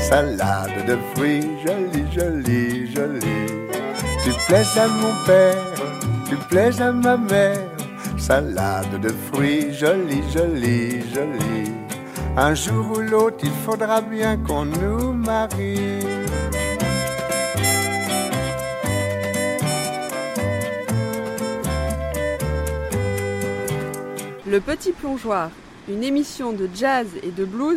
salade de fruits, jolie, jolie, jolie. Tu plais à mon père, tu plais à ma mère, salade de fruits, jolie, jolie, jolie. Un jour ou l'autre, il faudra bien qu'on nous marie. Le Petit Plongeoir, une émission de jazz et de blues.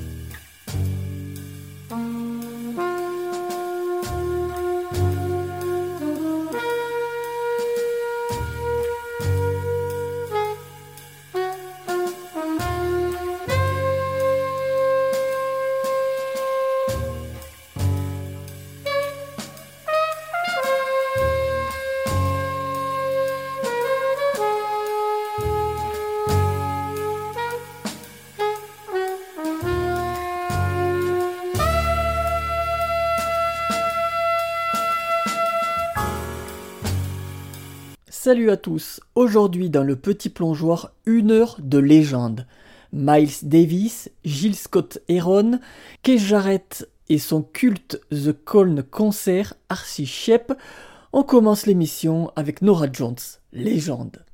Salut à tous, aujourd'hui dans le Petit Plongeoir, 1 heure de légende. Miles Davis, Gil Scott-Heron, Keith Jarrett et son culte The Colne Concert, Archie Shepp. On commence l'émission avec Norah Jones, légende.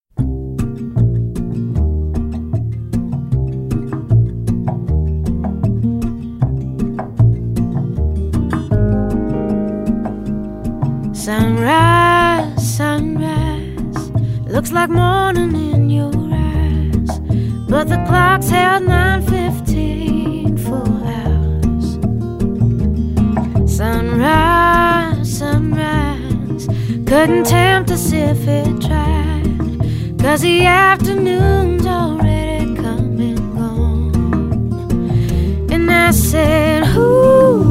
Sunrise, sunrise, looks like morning in your eyes, but the clock's held 9:15 for hours. Sunrise, sunrise, couldn't tempt us if it tried, 'cause the afternoon's already come and gone. And I said, ooh,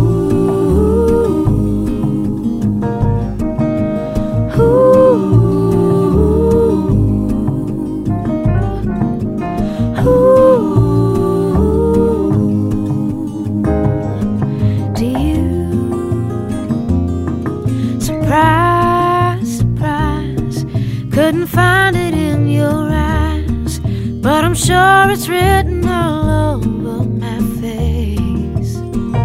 couldn't find it in your eyes, but I'm sure it's written all over my face.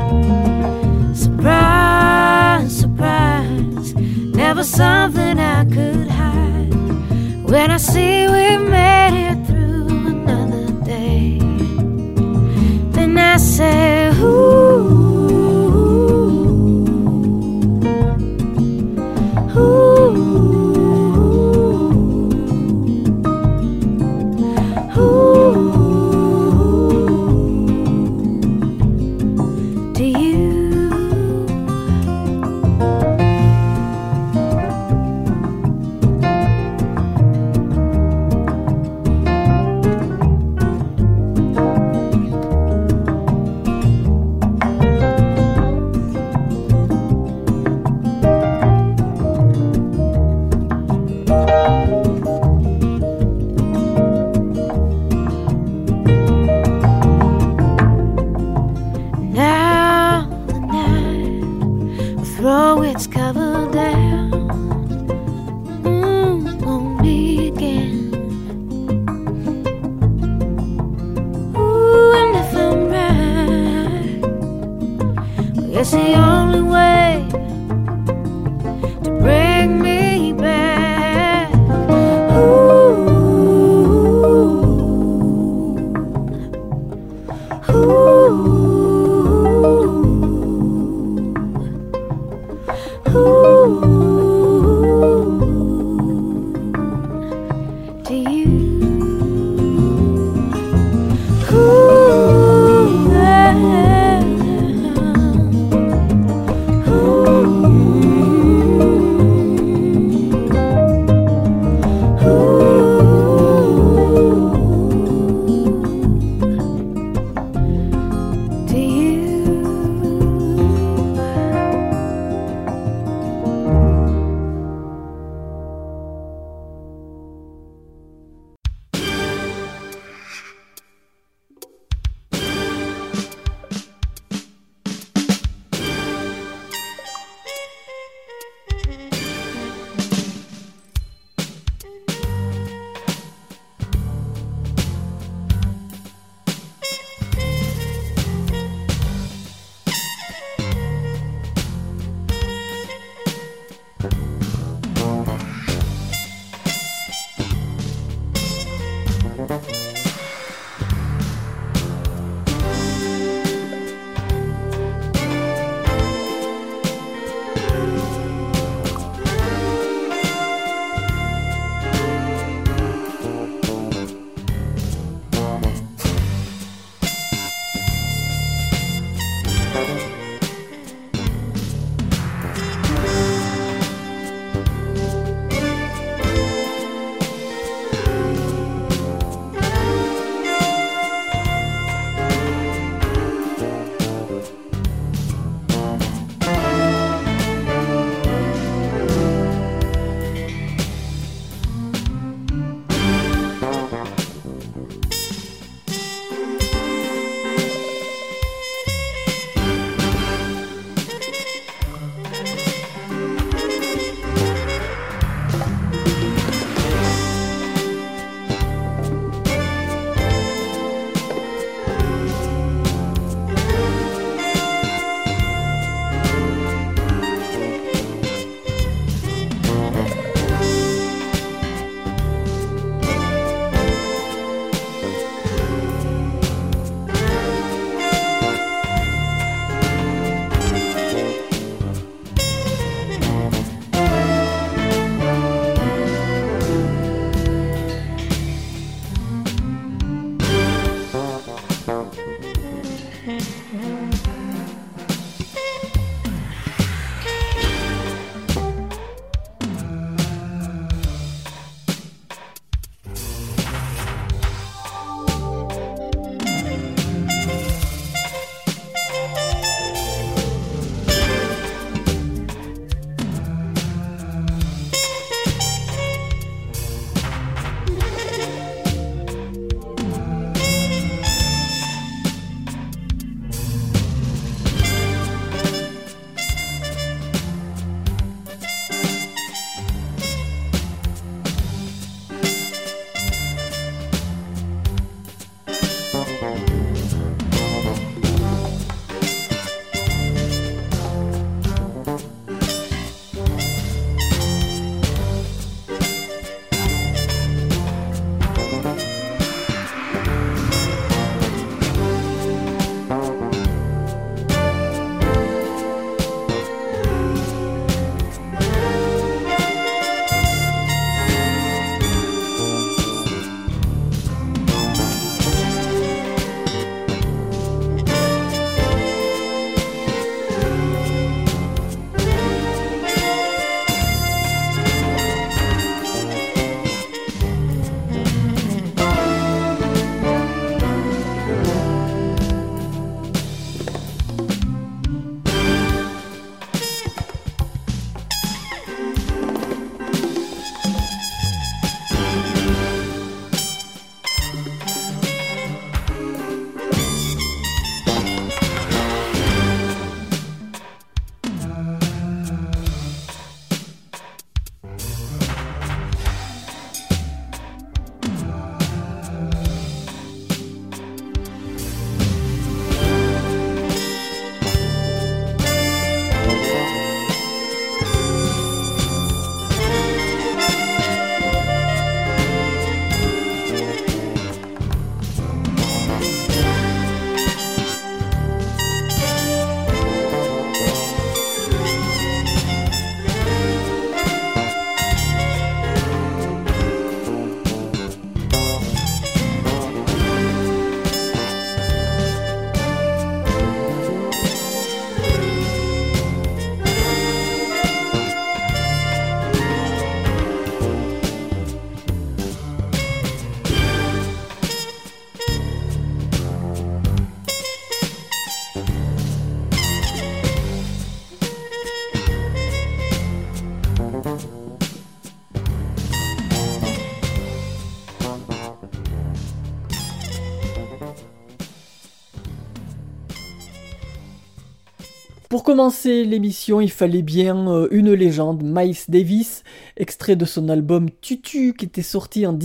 Surprise, surprise, never something I could hide. When I see we made it through another day, then I say, ooh, ooh. Pour commencer l'émission, il fallait bien une légende, Miles Davis, extrait de son album Tutu qui était sorti en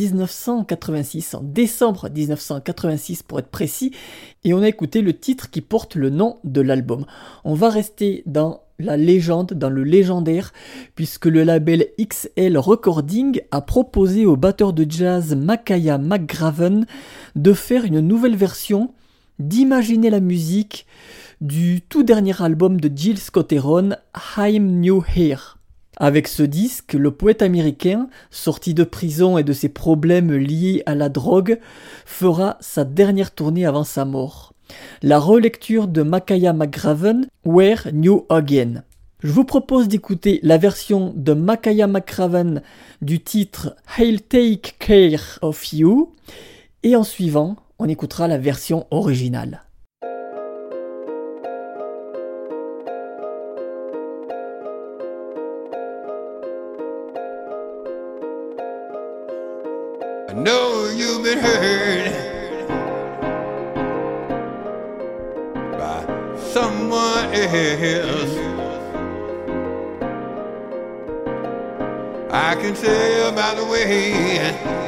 1986, en décembre 1986 pour être précis, et on a écouté le titre qui porte le nom de l'album. On va rester dans la légende, dans le légendaire, puisque le label XL Recording a proposé au batteur de jazz Makaya McGraven de faire une nouvelle version, d'imaginer la musique du tout dernier album de Jill Scott-Heron, I'm New Here. Avec ce disque, le poète américain, sorti de prison et de ses problèmes liés à la drogue, fera sa dernière tournée avant sa mort. la relecture de Makaya McGraven, We're New Again. Je vous propose d'écouter la version de Makaya McGraven du titre I'll Take Care of You, et en suivant, on écoutera la version originale. I know you've been hurt by someone else. I can tell by the way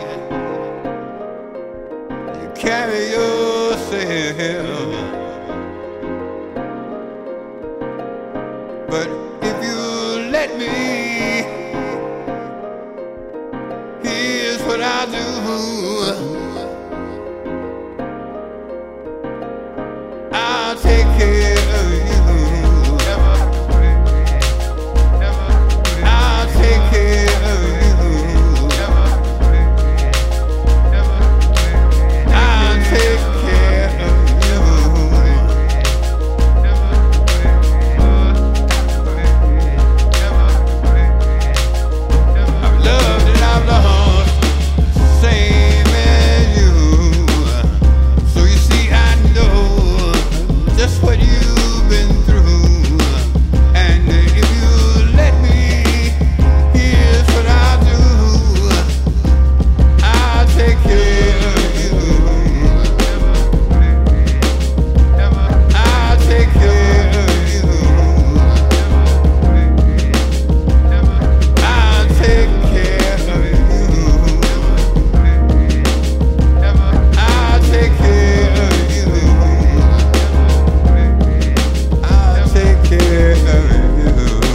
you carry yourself. But if you let me, here's what I do. I'll take care of you. I'll take care of you. I'll take care of you. I've loved and I've lost, same as you. So you see, I know just what you've been through. And if you let me, here's what I'll do. I'll take care of you. I'll take care of you. I'll take care of you. I'll take care of you. I'll take care of you.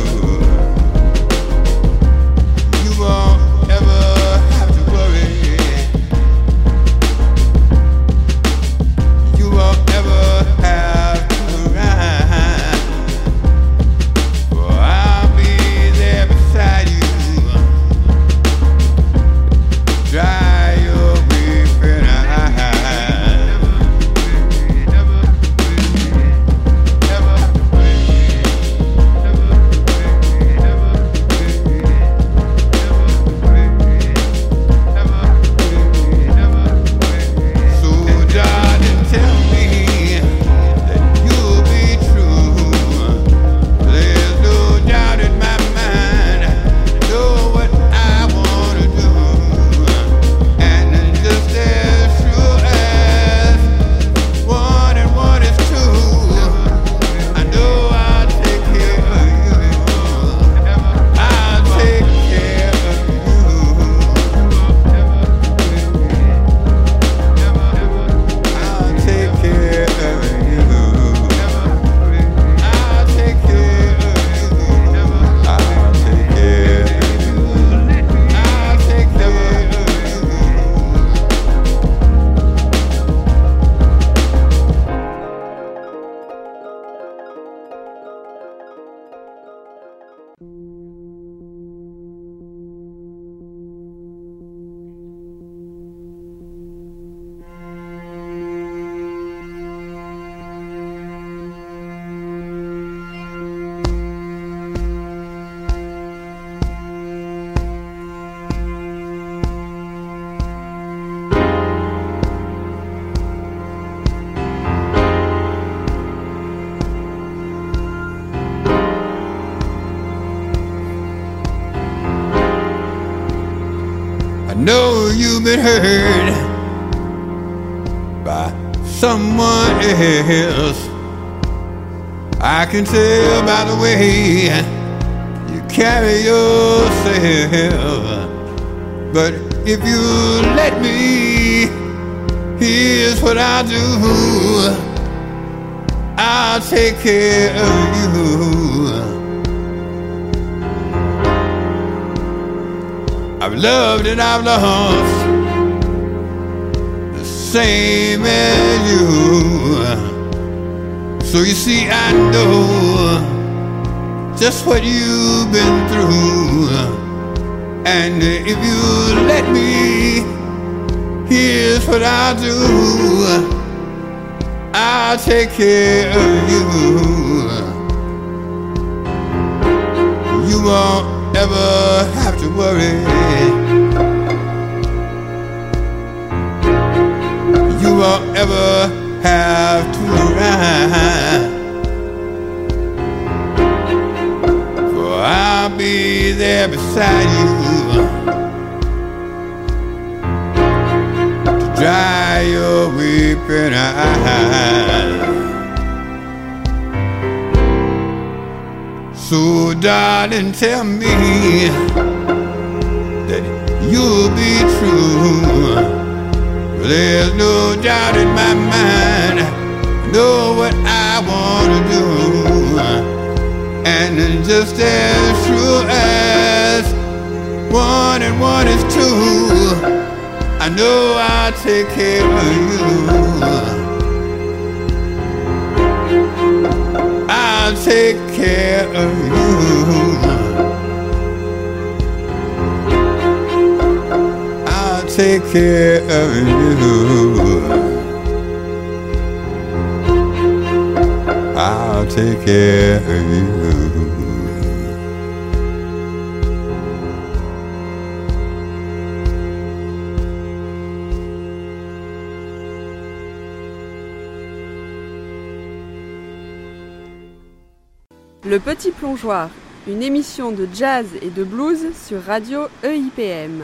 You won't ever have to worry. You won't ever have to run. For I'll be there beside you. Dry your weeping eyes. So darling, tell me that you'll be true. There's no doubt in my mind. I know what I wanna do. And just as true as one and one is two, I know I'll take care of you. I'll take care of you. I'll take care of you. I'll take care of you. I'll take care of you. I'll take care of you. I know you've been hurt by someone else. I can tell by the way you carry yourself. But if you let me, here's what I'll do. I'll take care of you. I've loved and I've lost, the same as you. So you see, I know just what you've been through. And if you let me, here's what I'll do. I'll take care of you. You won't ever have to worry. You won't ever have to run. For I'll be there beside you to dry your weeping eyes. So darling, tell me that you'll be true. There's no doubt in my mind. I know what I want to do. And just as true as 1 and 1 is 2, I know I'll take care of you. I'll take care of you. I'll take care of you. I'll take care of you. Le Petit Plongeoir, une émission de jazz et de blues sur Radio EIPM.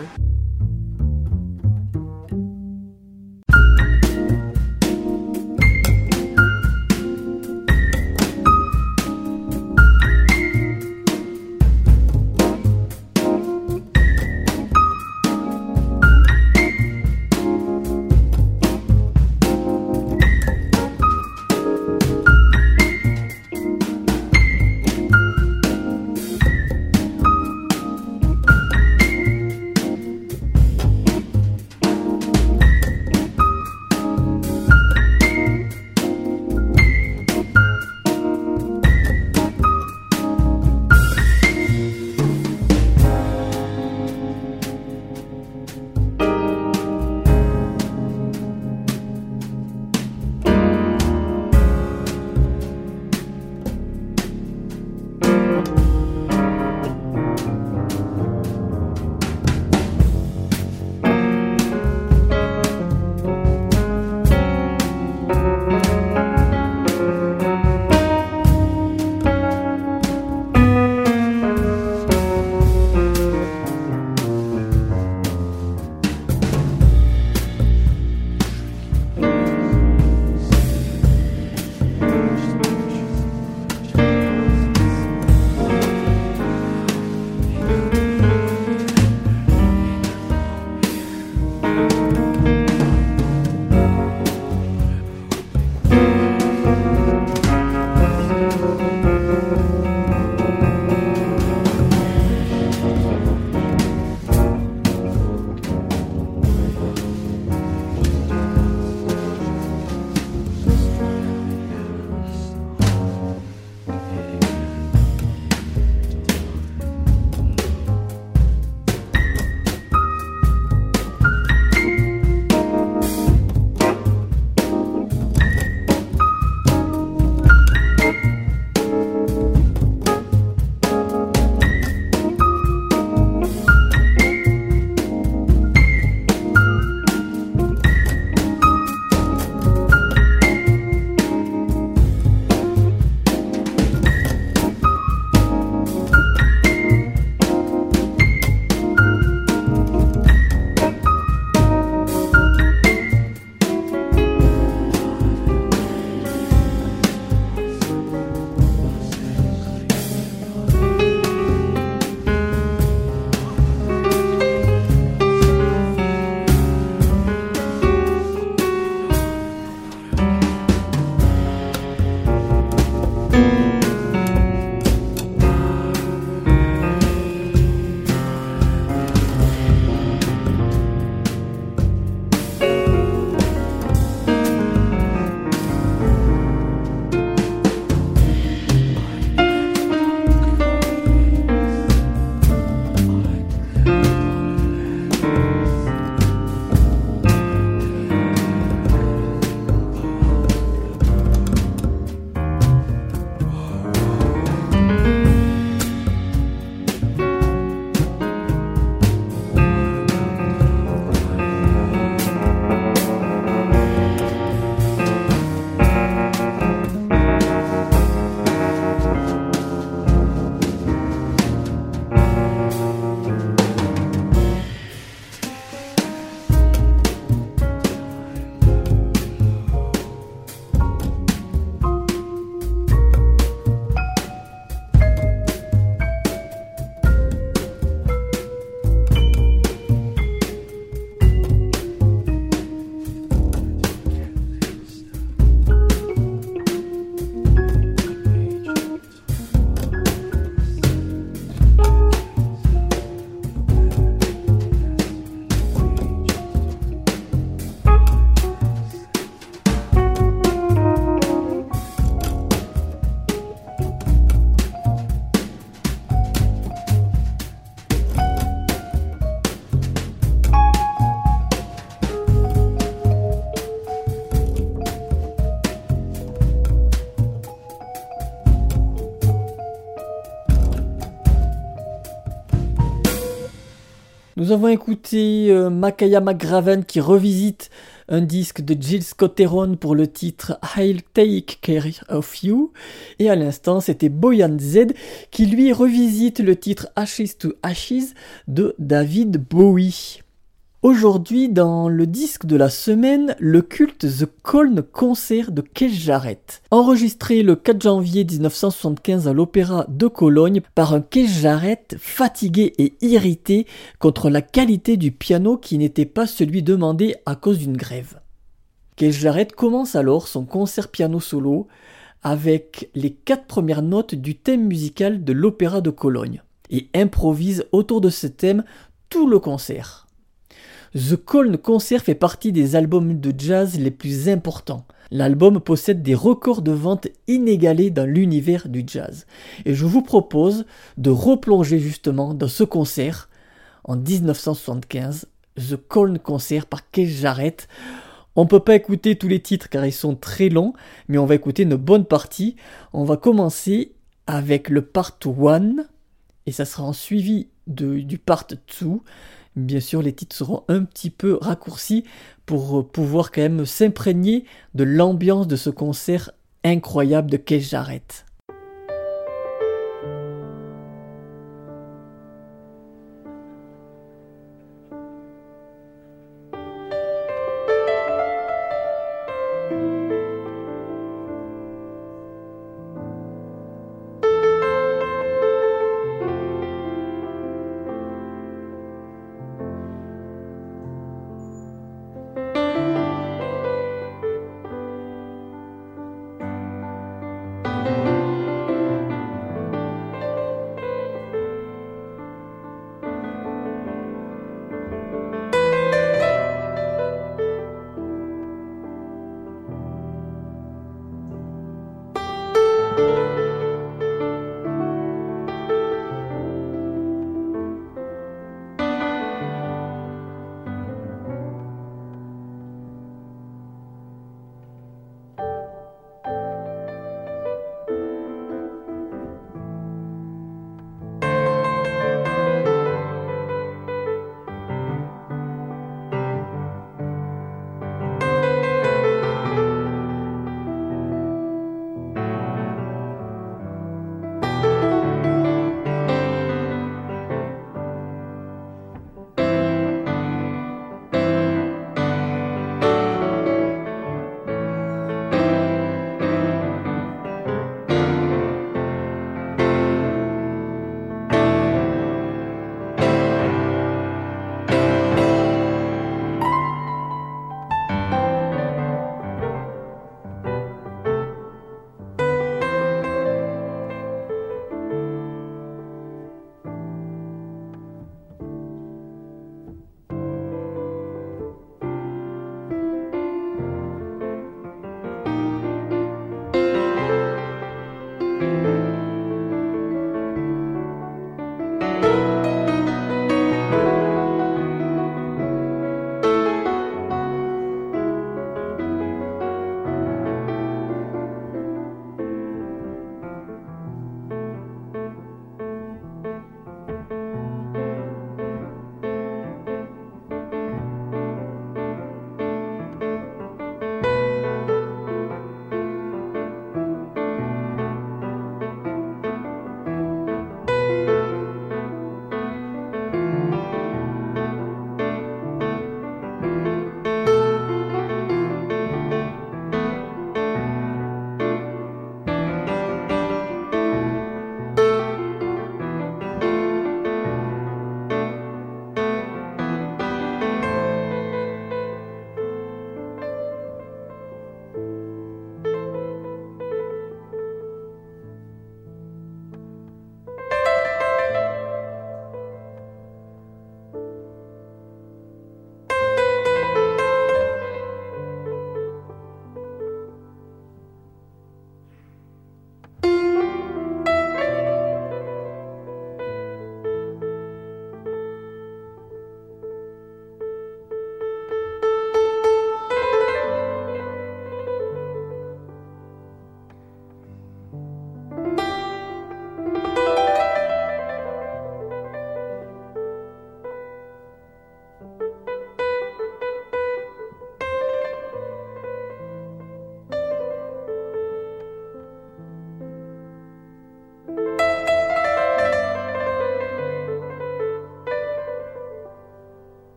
Nous avons écouté Makaya McGraven qui revisite un disque de Jill Scott-Heron pour le titre I'll Take Care of You. Et à l'instant, c'était Boyan Z qui lui revisite le titre Ashes to Ashes de David Bowie. Aujourd'hui, dans le disque de la semaine, le culte The Colne Concert de Keith Jarrett. Enregistré le 4 janvier 1975 à l'Opéra de Cologne par un Keith Jarrett fatigué et irrité contre la qualité du piano qui n'était pas celui demandé à cause d'une grève. Keith Jarrett commence alors son concert piano solo avec les 4 premières notes du thème musical de l'Opéra de Cologne et improvise autour de ce thème tout le concert. The Colne Concert fait partie des albums de jazz les plus importants. L'album possède des records de vente inégalés dans l'univers du jazz. Et je vous propose de replonger justement dans ce concert en 1975, The Colne Concert par Keith Jarrett. On ne peut pas écouter tous les titres car ils sont très longs, mais on va écouter une bonne partie. On va commencer avec le part 1 et ça sera en suivi du part 2. Bien sûr, les titres seront un petit peu raccourcis pour pouvoir quand même s'imprégner de l'ambiance de ce concert incroyable de Keith Jarrett.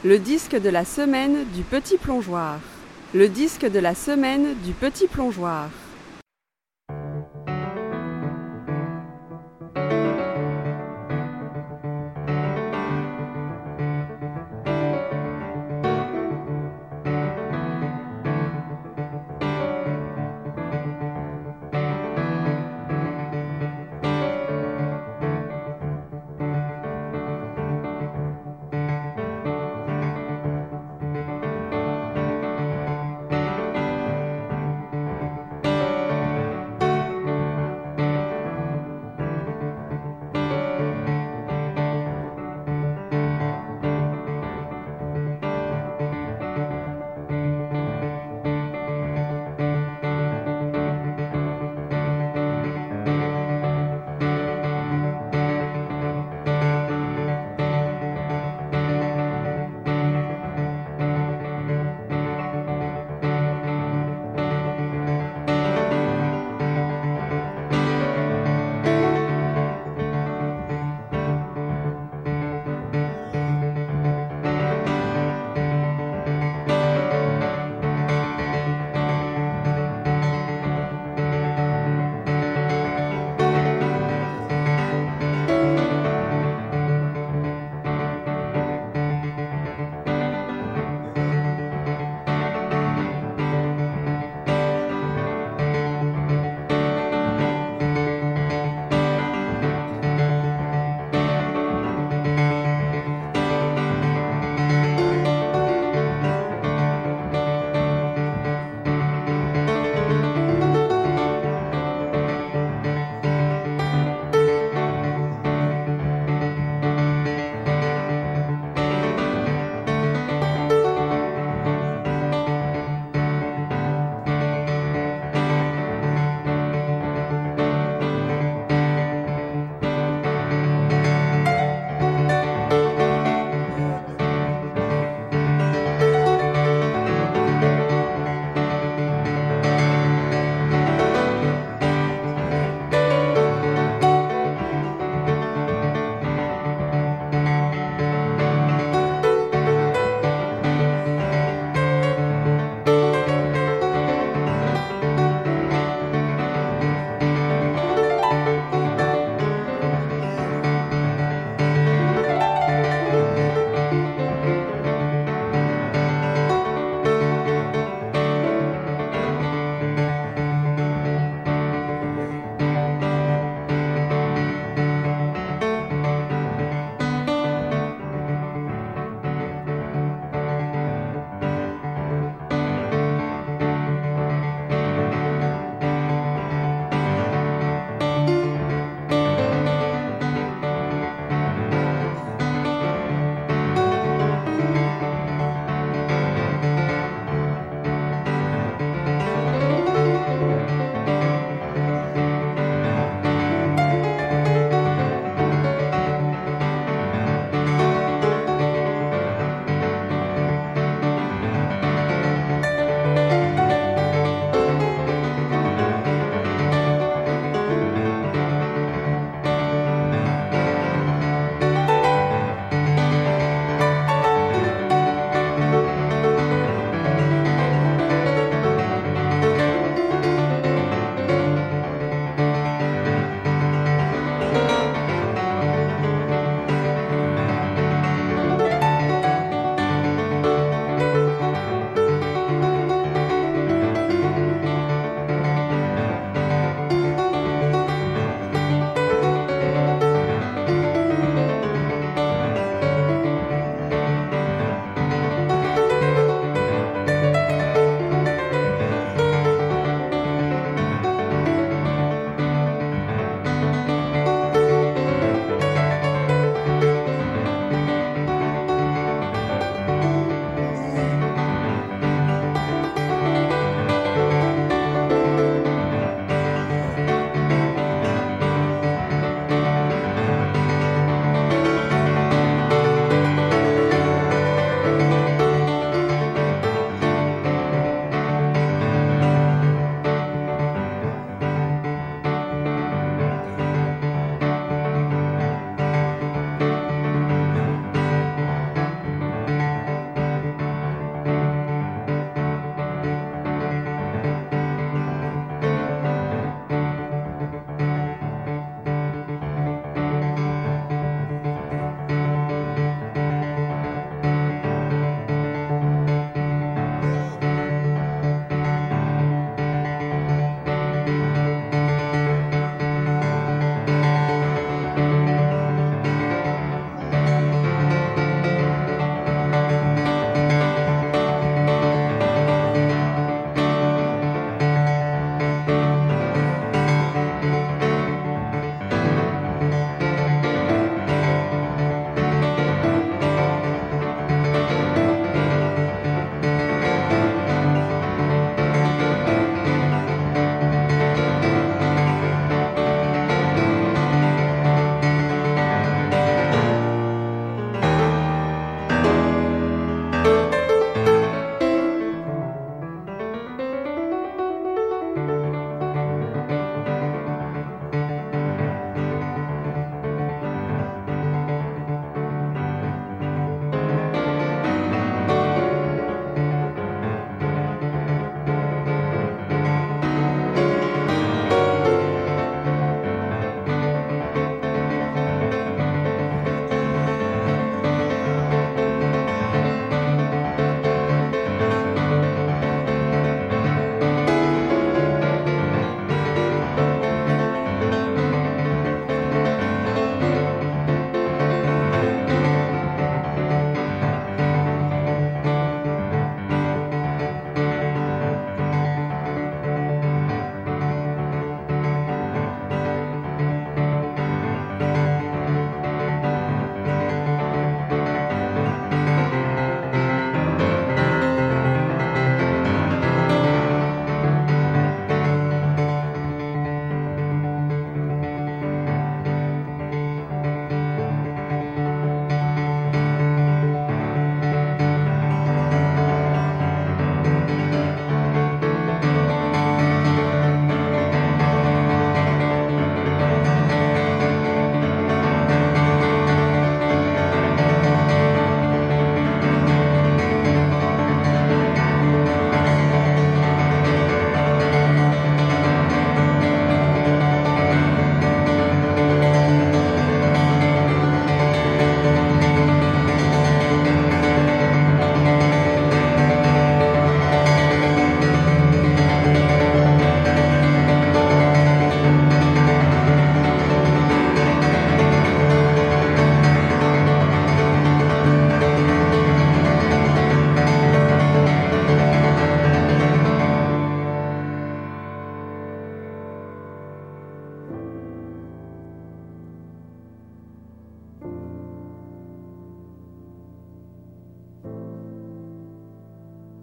Le disque de la semaine du petit plongeoir. Le disque de la semaine du petit plongeoir.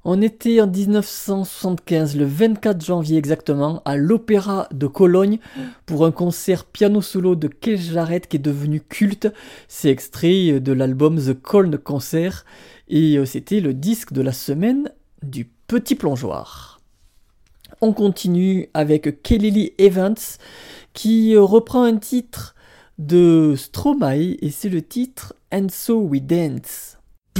On était en 1975, le 24 janvier exactement, à l'Opéra de Cologne pour un concert piano solo de Keith Jarrett qui est devenu culte. C'est extrait de l'album The Colne Concert et c'était le disque de la semaine du Petit Plongeoir. On continue avec Kelly Lee Evans qui reprend un titre de Stromae et c'est le titre And So We Dance.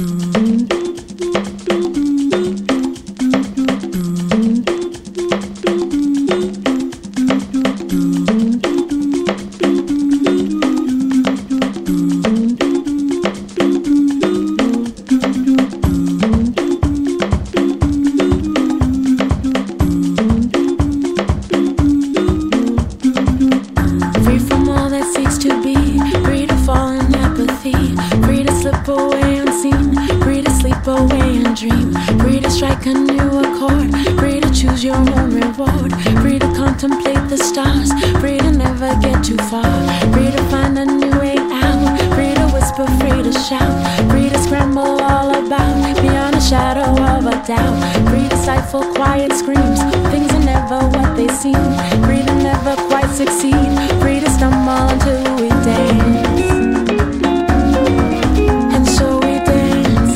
A new accord, free to choose your own reward, free to contemplate the stars, free to never get too far, free to find a new way out, free to whisper, free to shout, free to scramble all about, beyond a shadow of a doubt, free to stifle quiet screams, things are never what they seem, free to never quite succeed, free to stumble until we dance. And so we dance.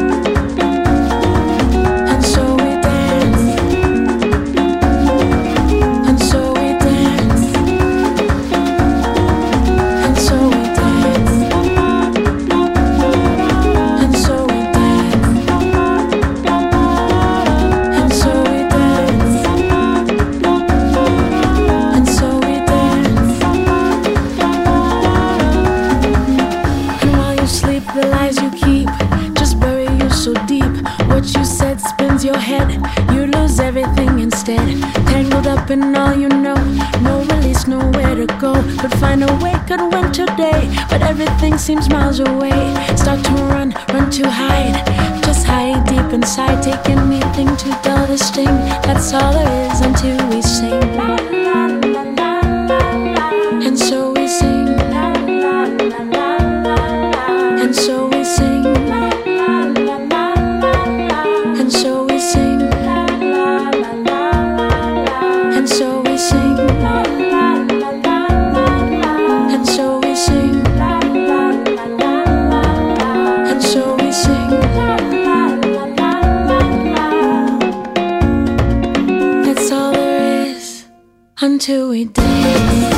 Your head, you lose everything instead. Tangled up in all you know, no release, nowhere to go. Could find a way, could win today, but everything seems miles away. Start to run, run to hide, just hide deep inside. Take anything to dull the sting. That's all there is until we sing. And so we sing. And so we sing. And so we sing. And so we sing. And so we sing. And so we sing. That's all there is until we dance.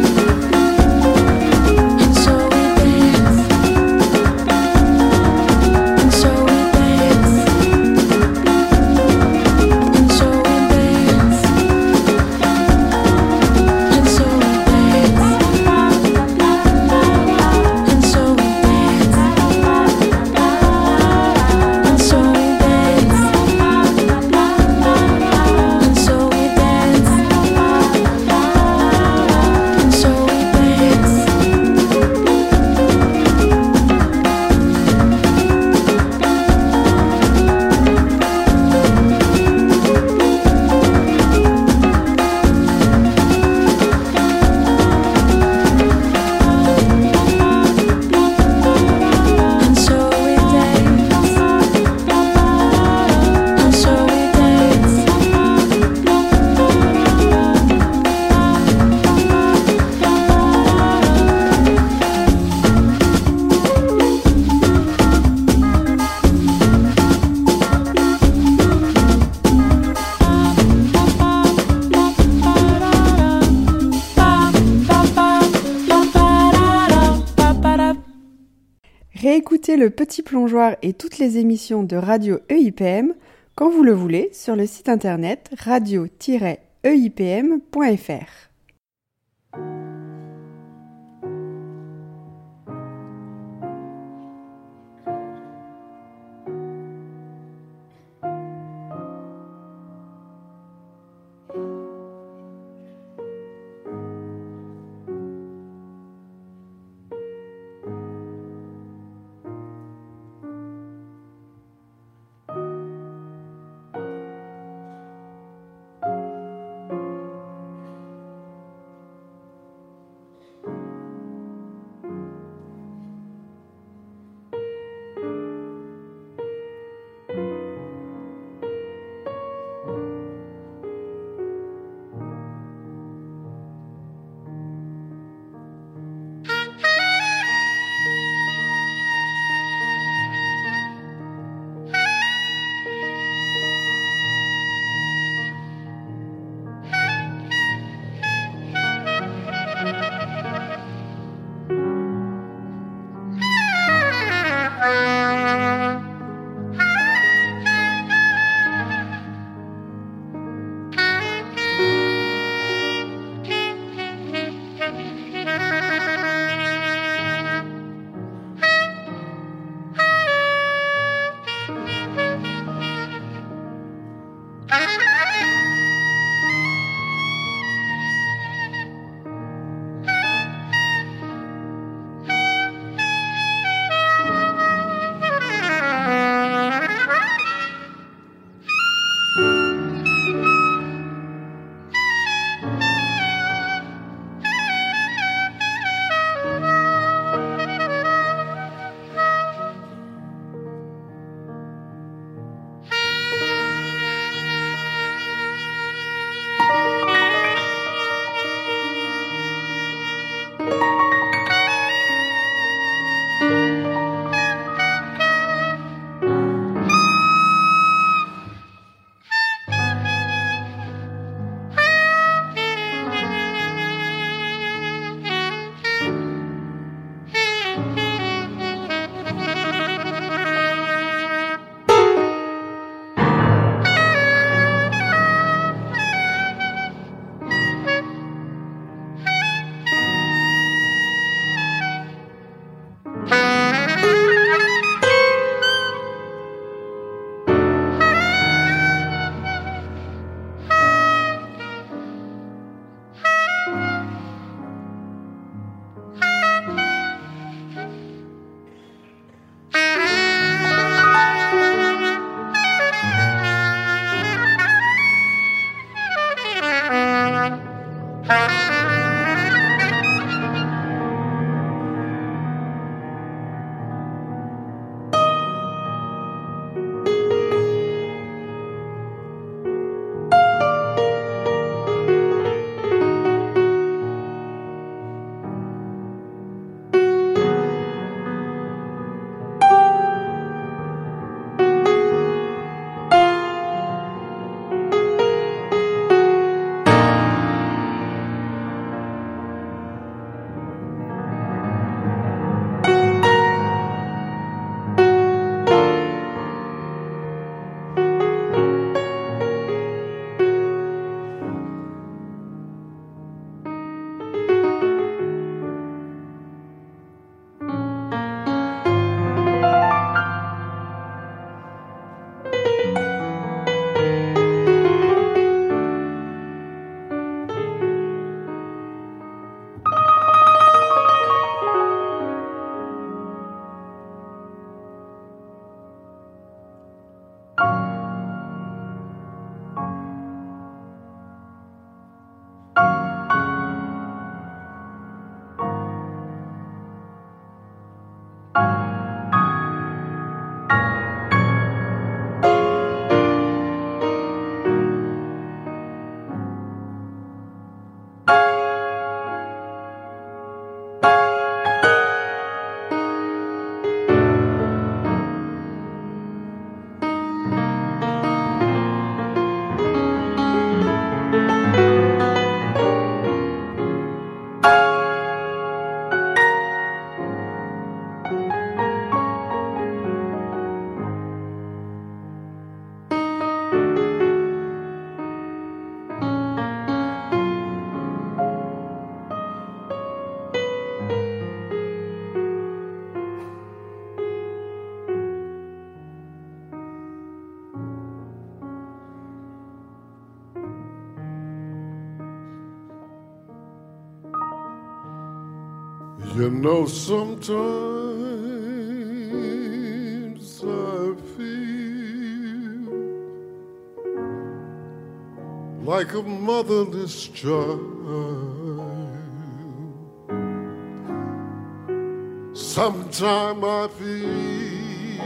Réécoutez le Petit Plongeoir et toutes les émissions de Radio EIPM quand vous le voulez sur le site internet radio-eipm.fr. You know, sometimes I feel like a motherless child. Sometimes I feel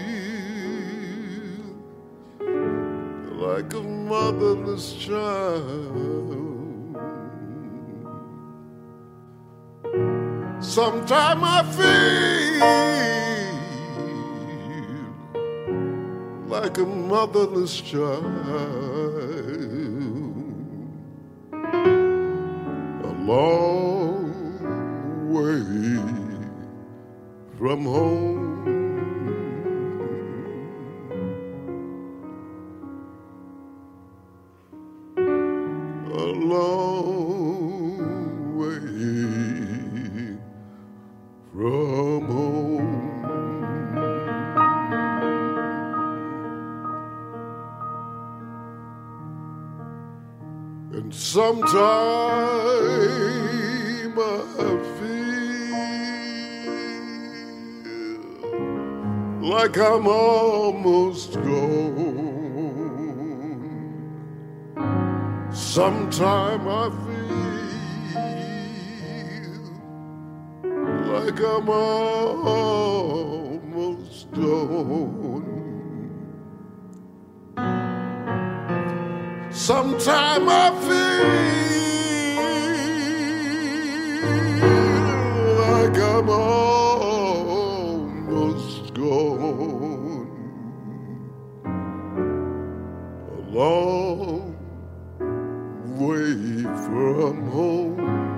like a motherless child. Sometimes I feel like a motherless child, a long way from home. A long way from home. And sometime I feel like I'm almost gone. Sometime I feel like I'm almost gone. Sometime I feel like I'm almost gone. A long way from home.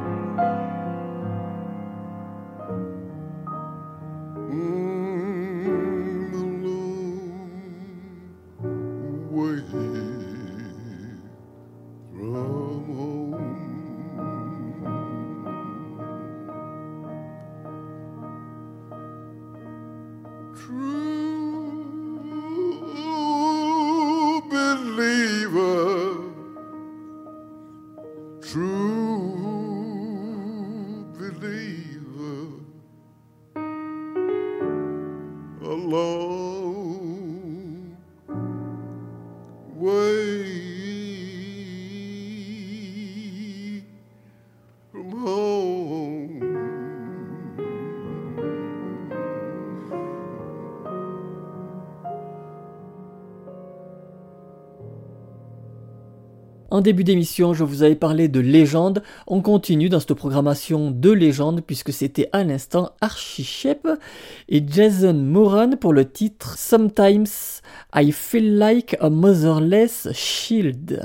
En début d'émission, je vous avais parlé de légendes. On continue dans cette programmation de légendes puisque c'était à l'instant Archie Shepp et Jason Moran pour le titre Sometimes I Feel Like a Motherless Child.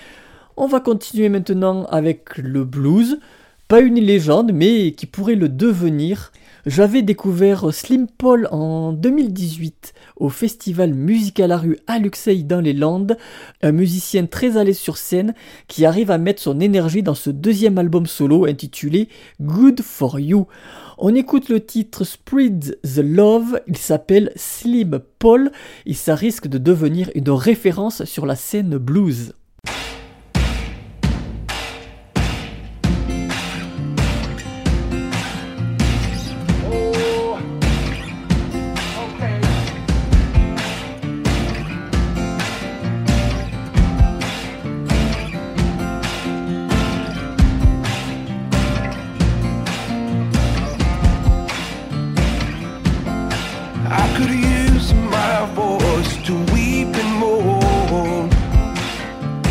On va continuer maintenant avec le blues. Pas une légende, mais qui pourrait le devenir. J'avais découvert Slim Paul en 2018 au festival Musique à la rue à Luxeuil dans les Landes, un musicien très à l'aise sur scène qui arrive à mettre son énergie dans ce deuxième album solo intitulé Good For You. On écoute le titre Spread the Love, il s'appelle Slim Paul et ça risque de devenir une référence sur la scène blues. To weep and moan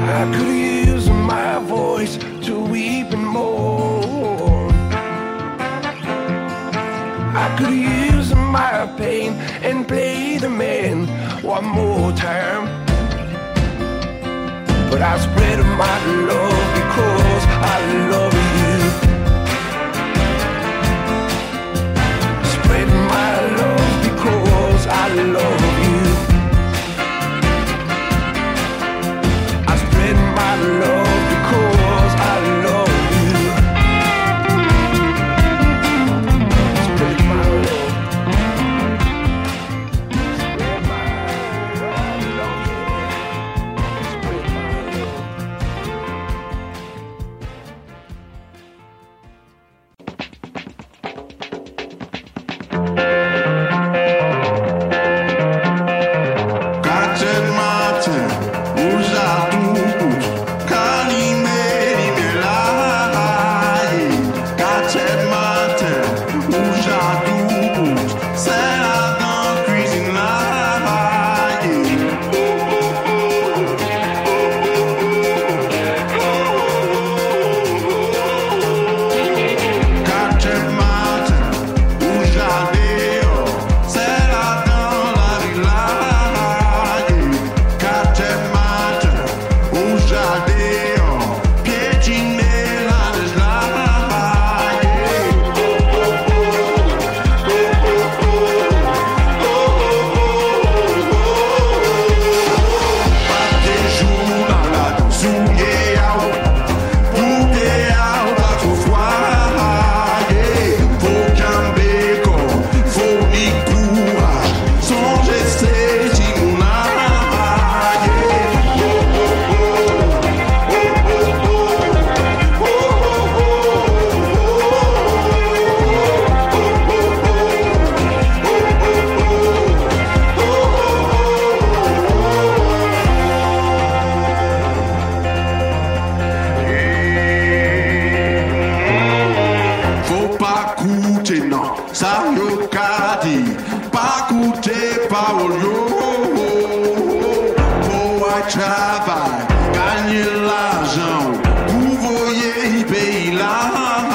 I could use my voice to weep and moan. I could use my pain and play the man one more time. But I spread my love because I love you. Spread my love because I love you. I spread my love because I love you. Spread my love. Spread my love. Spread my love. Captain Martin, usa tudo, calimere melai. Captain Martin, usa tudo, será dans cuisine Captain Martin, usa deo, será dans la villa. Captain Martin, usa deo, piétiner la Faut pas coûter, non, ça yo qu'a dit, pas coûter parole yo. Faut travail, gagner l'argent, pour voyer pays là.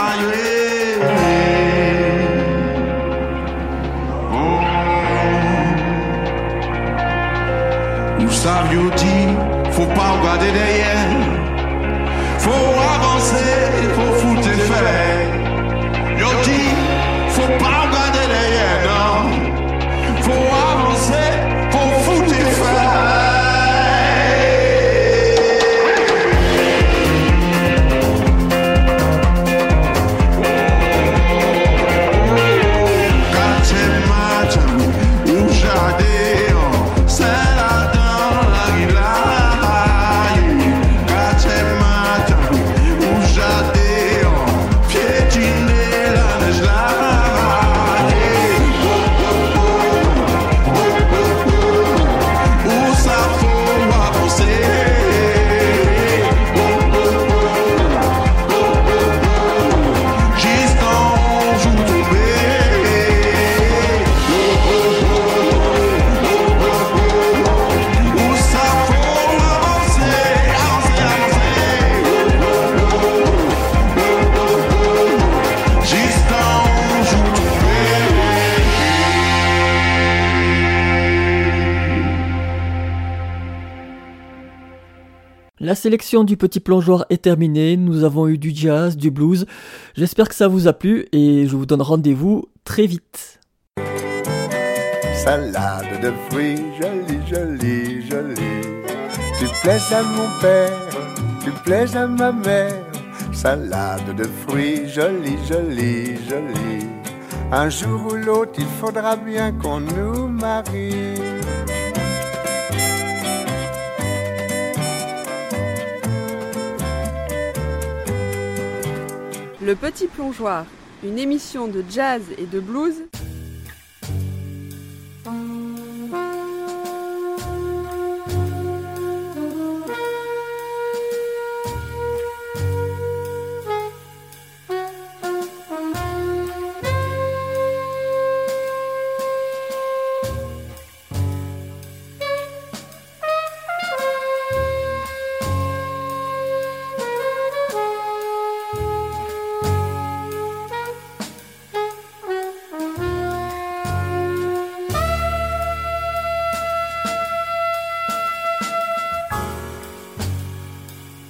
Nous savions dire, faut pas regarder derrière, faut avancer, faut foutre les faits. Yo dit, faut pas regarder derrière, non. Faut avancer, faut foutre les faits. Captain Martin, où j'adhère, c'est là dans la villa. Captain Martin, où j'adhère, piétiner la neige là. Où ça faut avancer. Juste en joue tomber. Où ça faut avancer, avancer, avancer. Juste en joue tomber. La sélection du petit plongeoir est terminée, nous avons eu du jazz, du blues, j'espère que ça vous a plu et je vous donne rendez-vous très vite. Salade de fruits, jolie, jolie, jolie. Tu plais à mon père, tu plais à ma mère. Salade de fruits, jolie, jolie, jolie. Un jour ou l'autre, il faudra bien qu'on nous marie. Le Petit Plongeoir, une émission de jazz et de blues